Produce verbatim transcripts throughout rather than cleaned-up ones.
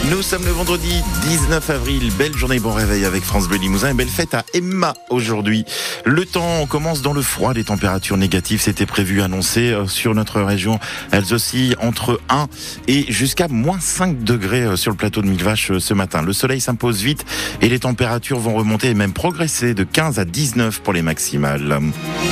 Nous sommes le vendredi dix-neuf avril, belle journée, bon réveil avec France Bleu Limousin et belle fête à Emma aujourd'hui. Le temps, on commence dans le froid, les températures négatives, c'était prévu, annoncé sur notre région. Elles oscillent entre un et jusqu'à moins cinq degrés sur le plateau de Millevaches ce matin. Le soleil s'impose vite et les températures vont remonter et même progresser de quinze à dix-neuf pour les maximales.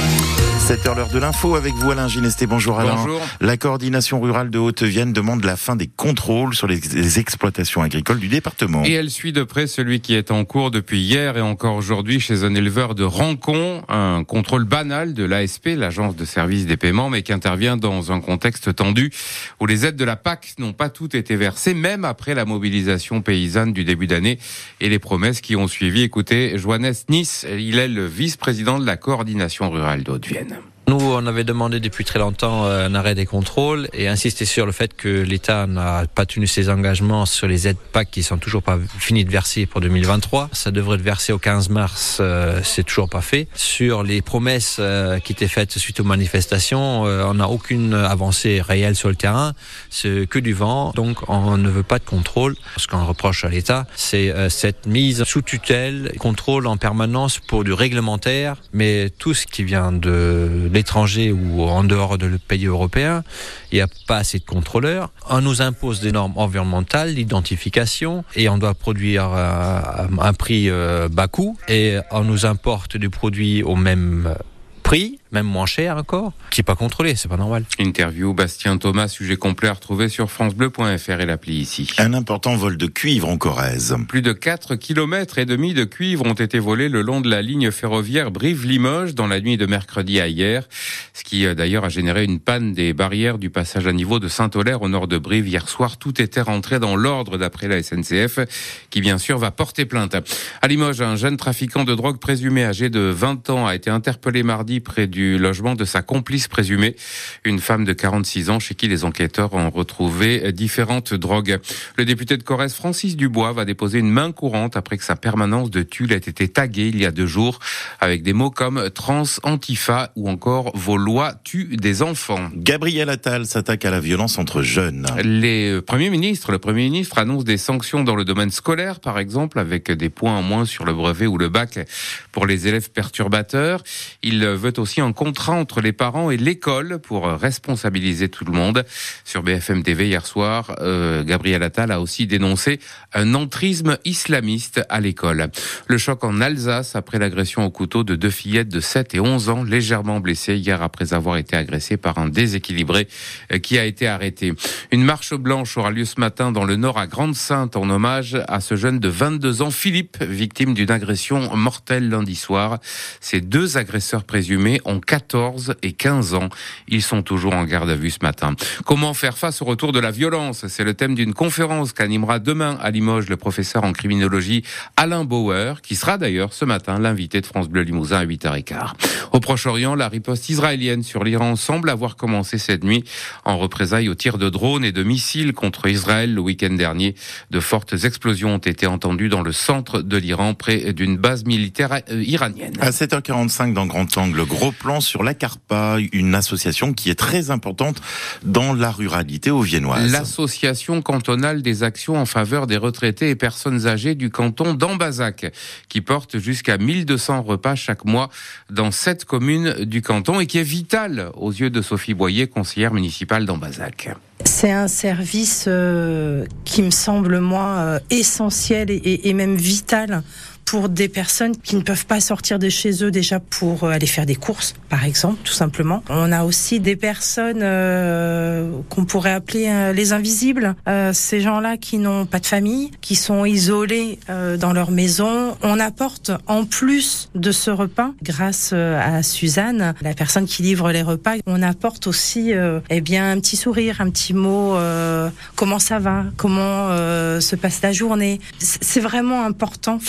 sept heures, l'heure de l'info avec vous Alain Ginesté. Bonjour Alain. Bonjour. La coordination rurale de Haute-Vienne demande la fin des contrôles sur les, les exploitations agricoles du département. Et elle suit de près celui qui est en cours depuis hier et encore aujourd'hui chez un éleveur de Rancon. Un contrôle banal de l'A S P, l'Agence de service des paiements, mais qui intervient dans un contexte tendu où les aides de la P A C n'ont pas toutes été versées, même après la mobilisation paysanne du début d'année et les promesses qui ont suivi. Écoutez, Johannes Nice, il est le vice-président de la coordination rurale de Haute-Vienne. Nous, on avait demandé depuis très longtemps un arrêt des contrôles et insisté sur le fait que l'État n'a pas tenu ses engagements sur les aides P A C qui sont toujours pas finis de verser pour deux mille vingt-trois. Ça devrait être versé au quinze mars, euh, c'est toujours pas fait. Sur les promesses euh, qui étaient faites suite aux manifestations, euh, on n'a aucune avancée réelle sur le terrain, c'est que du vent, donc on ne veut pas de contrôle. Ce qu'on reproche à l'État, c'est euh, cette mise sous tutelle, contrôle en permanence pour du réglementaire, mais tout ce qui vient de l'étranger ou en dehors de le pays européen, il n'y a pas assez de contrôleurs. On nous impose des normes environnementales, l'identification, et on doit produire à un prix bas coût, et on nous importe des produits au même prix, même moins cher encore, qui n'est pas contrôlé, c'est pas normal. Interview Bastien Thomas, sujet complet à retrouver sur francebleu point f r et l'appli ici. Un important vol de cuivre en Corrèze. Plus de quatre kilomètres et demi de cuivre ont été volés le long de la ligne ferroviaire Brive-Limoges dans la nuit de mercredi à hier, ce qui d'ailleurs a généré une panne des barrières du passage à niveau de Saint-Aulaire au nord de Brive hier soir. Tout était rentré dans l'ordre d'après la S N C F, qui bien sûr va porter plainte. À Limoges, un jeune trafiquant de drogue présumé âgé de vingt ans a été interpellé mardi près du du logement de sa complice présumée, une femme de quarante-six ans chez qui les enquêteurs ont retrouvé différentes drogues. Le député de Corrèze, Francis Dubois, va déposer une main courante après que sa permanence de Tulle ait été taguée il y a deux jours avec des mots comme trans, antifa ou encore vos lois tuent des enfants. Gabriel Attal s'attaque à la violence entre jeunes. Les premiers ministres, le premier ministre annonce des sanctions dans le domaine scolaire, par exemple, avec des points en moins sur le brevet ou le bac pour les élèves perturbateurs. Il veut aussi un contrat entre les parents et l'école pour responsabiliser tout le monde. Sur B F M T V hier soir, euh, Gabriel Attal a aussi dénoncé un entrisme islamiste à l'école. Le choc en Alsace après l'agression au couteau de deux fillettes de sept et onze ans légèrement blessées hier après avoir été agressées par un déséquilibré qui a été arrêté. Une marche blanche aura lieu ce matin dans le Nord à Grande-Sainte en hommage à ce jeune de vingt-deux ans, Philippe, victime d'une agression mortelle lundi soir. Ces deux agresseurs présumés ont quatorze et quinze ans. Ils sont toujours en garde à vue ce matin. Comment faire face au retour de la violence ? C'est le thème d'une conférence qu'animera demain à Limoges le professeur en criminologie Alain Bauer, qui sera d'ailleurs ce matin l'invité de France Bleu Limousin à huit heures quinze. Au Proche-Orient, la riposte israélienne sur l'Iran semble avoir commencé cette nuit en représailles aux tirs de drones et de missiles contre Israël le week-end dernier. De fortes explosions ont été entendues dans le centre de l'Iran, près d'une base militaire iranienne. À sept heures quarante-cinq dans Grand Angle, gros plan sur l'A C A R P A, une association qui est très importante dans la ruralité auviennoise. L'association cantonale des actions en faveur des retraités et personnes âgées du canton d'Ambazac, qui porte jusqu'à mille deux cents repas chaque mois dans sept communes du canton et qui est vitale aux yeux de Sophie Boyer, conseillère municipale d'Ambazac. C'est un service euh, qui me semble, moi, euh, essentiel et, et, et même vital pour des personnes qui ne peuvent pas sortir de chez eux déjà pour aller faire des courses, par exemple, tout simplement. On a aussi des personnes euh, qu'on pourrait appeler euh, les invisibles, euh, ces gens-là qui n'ont pas de famille, qui sont isolés euh, dans leur maison. On apporte, en plus de ce repas, grâce euh, à Suzanne, la personne qui livre les repas, on apporte aussi euh, eh bien, un petit sourire, un petit mot, euh, comment ça va, comment euh, se passe la journée. C'est vraiment important, enfin, ce,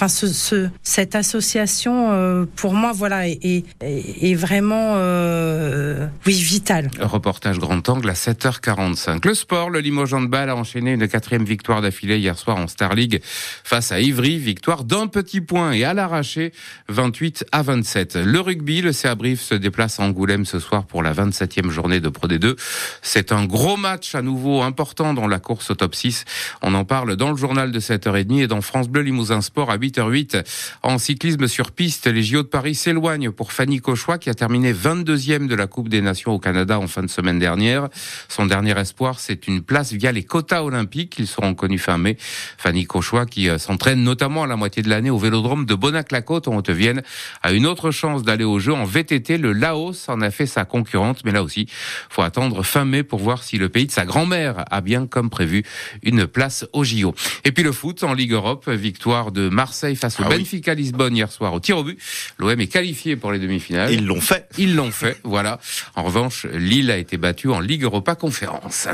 ce, cette association, euh, pour moi, voilà, est, est, est vraiment, euh, oui, vitale. Reportage grand angle à sept heures quarante-cinq. Le sport, le Limoges Handball a enchaîné une quatrième victoire d'affilée hier soir en Star League face à Ivry. Victoire d'un petit point et à l'arraché, vingt-huit à vingt-sept. Le rugby, le C A Brive se déplace à Angoulême ce soir pour la vingt-septième journée de Pro D deux. C'est un gros match à nouveau important dans la course au top six. On en parle dans le journal de sept heures trente et dans France Bleu Limousin Sport à huit heures huit. En cyclisme sur piste, les J O de Paris s'éloignent pour Fanny Cauchois qui a terminé vingt-deuxième de la Coupe des Nations au Canada en fin de semaine dernière. Son dernier espoir, c'est une place via les quotas olympiques. Ils seront connus fin mai. Fanny Cauchois qui s'entraîne notamment à la moitié de l'année au vélodrome de Bonac-la-Côte en Haute-Vienne a une autre chance d'aller aux Jeux en V T T. Le Laos en a fait sa concurrente, mais là aussi, faut attendre fin mai pour voir si le pays de sa grand-mère a bien, comme prévu, une place aux J O. Et puis le foot en Ligue Europe, victoire de Marseille face au ah Benfica oui. Lisbonne hier soir au tir au but. L'O M est qualifié pour les demi-finales. Ils l'ont fait. Ils l'ont fait, voilà. En revanche, Lille a été battue en Ligue Europa Conférence.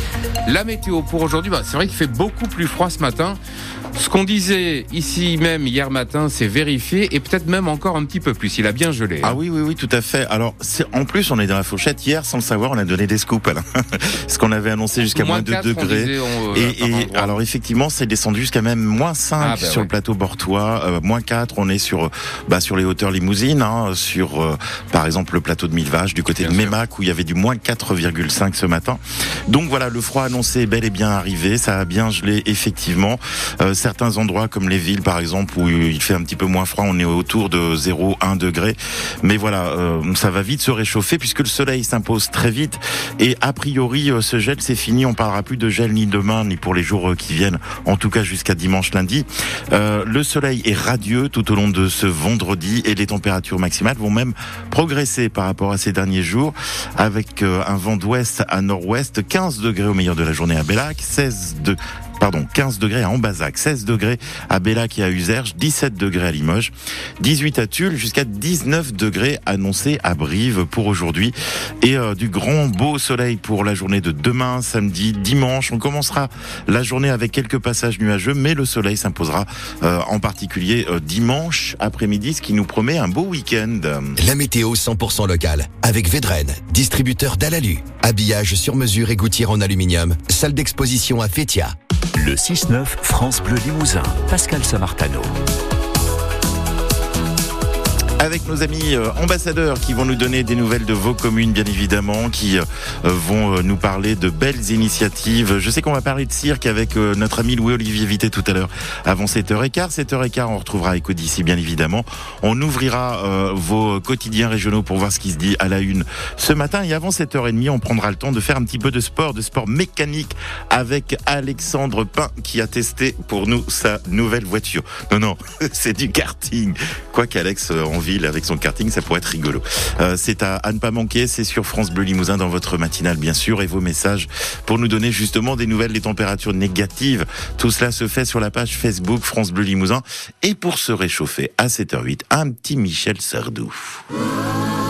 La météo pour aujourd'hui, bah, c'est vrai qu'il fait beaucoup plus froid ce matin. Ce qu'on disait ici même hier matin, c'est vérifié et peut-être même encore un petit peu plus. Il a bien gelé. Ah oui, oui, oui, tout à fait. Alors, c'est, en plus, on est dans la fourchette. Hier, sans le savoir, on a donné des scoops. Alors. Ce qu'on avait annoncé jusqu'à moins, moins deux degrés. Disait, on, euh, et, et alors, effectivement, c'est descendu jusqu'à même moins cinq ah, bah, sur ouais. le plateau bortois. Euh, moins quatre, on est sur, bah, sur les hauteurs limousines, hein, sur, euh, par exemple, le plateau de Millevaches, du côté bien de Mémac, où il y avait du moins quatre virgule cinq ce matin. Donc voilà, le froid annoncé est bel et bien arrivé. Ça a bien gelé, effectivement. Euh, certains endroits, comme les villes, par exemple, où il fait un petit peu moins froid, on est autour de zéro virgule un degré. Mais voilà, euh, ça va vite se réchauffer puisque le soleil s'impose très vite. Et a priori, euh, ce gel, c'est fini. On parlera plus de gel ni demain, ni pour les jours euh, qui viennent. En tout cas, jusqu'à dimanche, lundi. Euh, le soleil est radieux tout au long de ce vendredi et les températures maximales vont même progresser par rapport à ces derniers jours avec euh, un vent d'ouest à nord-ouest, quinze degrés au meilleur de la journée à Bellac, seize de Pardon, quinze degrés à Ambazac, seize degrés à Bellac et à Uzerge, dix-sept degrés à Limoges, dix-huit à Tulle, jusqu'à dix-neuf degrés annoncés à Brive pour aujourd'hui. Et euh, du grand beau soleil pour la journée de demain, samedi, dimanche. On commencera la journée avec quelques passages nuageux, mais le soleil s'imposera euh, en particulier euh, dimanche après-midi, ce qui nous promet un beau week-end. La météo cent pour cent locale, avec Vedren, distributeur d'Alalu. Habillage sur mesure et gouttière en aluminium, salle d'exposition à Fétia. Le six neuf France Bleu Limousin, Pascal Samartano. Avec nos amis euh, ambassadeurs qui vont nous donner des nouvelles de vos communes, bien évidemment, qui euh, vont euh, nous parler de belles initiatives. Je sais qu'on va parler de cirque avec euh, notre ami Louis-Olivier Vité tout à l'heure, avant sept heures quinze. sept heures quinze, on retrouvera Éco d'ici, bien évidemment. On ouvrira euh, vos quotidiens régionaux pour voir ce qui se dit à la une ce matin. Et avant sept heures trente, on prendra le temps de faire un petit peu de sport, de sport mécanique avec Alexandre Pin qui a testé pour nous sa nouvelle voiture. Non, non, c'est du karting. Quoi qu'Alex euh, en ville avec son karting, ça pourrait être rigolo. Euh, c'est à, à ne pas manquer, c'est sur France Bleu Limousin dans votre matinale, bien sûr, et vos messages pour nous donner justement des nouvelles des températures négatives. Tout cela se fait sur la page Facebook France Bleu Limousin. Et pour se réchauffer à sept heures huit, un petit Michel Sardou.